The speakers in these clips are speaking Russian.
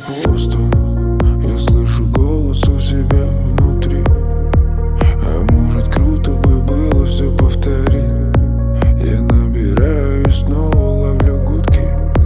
пусто. Я слышу голос у себя внутри. А может, круто бы было все повторить. Я набираю и снова ловлю гудки.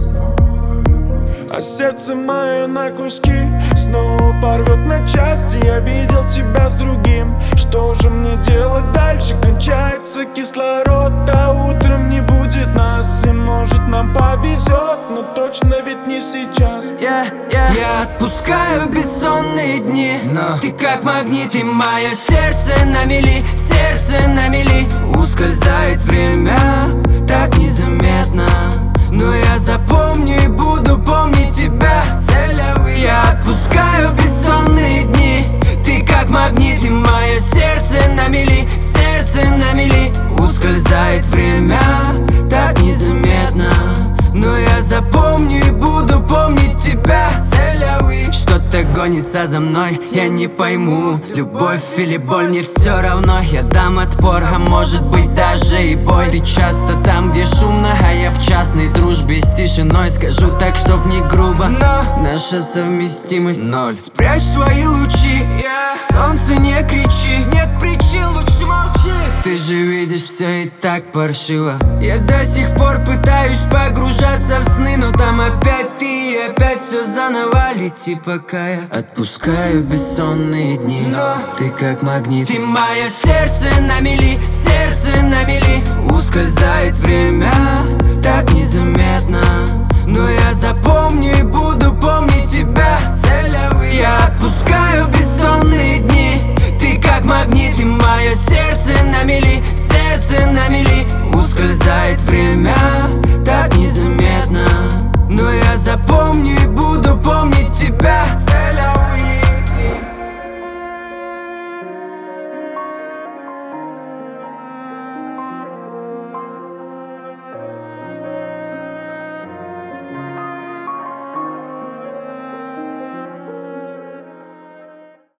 А сердце мое на куски снова порвет на части. Я видел тебя с другим. Что же мне делать дальше? Кончается кислород, а утром не будет нас. И может нам повезет, но точно ведь не сейчас. Я отпускаю бессонные дни, но ты как магнит, и мое сердце на мели, сердце на мели. Ускользает время так незаметно, но я запомню и буду помнить тебя. Я отпускаю бессонные дни, ты как магнит, и мое сердце на мели, сердце на мели. Ускользает время так незаметно, но я запомню и буду помнить тебя. Что-то гонится за мной, я не пойму. Любовь или боль, мне все равно. Я дам отпор, а может быть даже и бой. Ты часто там, где шумно, а я в частной дружбе с тишиной. Скажу так, чтоб не грубо, но наша совместимость ноль. Спрячь свои лучи, солнце не кричи. Нет причин, лучше молчи. Ты же видишь, все и так паршиво. Я до сих пор пытаюсь погружаться в сны, но там опять ты и опять все заново. Лети, пока я отпускаю бессонные дни, но ты как магнит, и мое сердце на мели, сердце на мели. Ускользает время так незаметно, но я запомню и буду помнить тебя. Я отпускаю бессонные дни, ты как магнит, и мое сердце на мели, сердце на мели. Ускользает время так незаметно,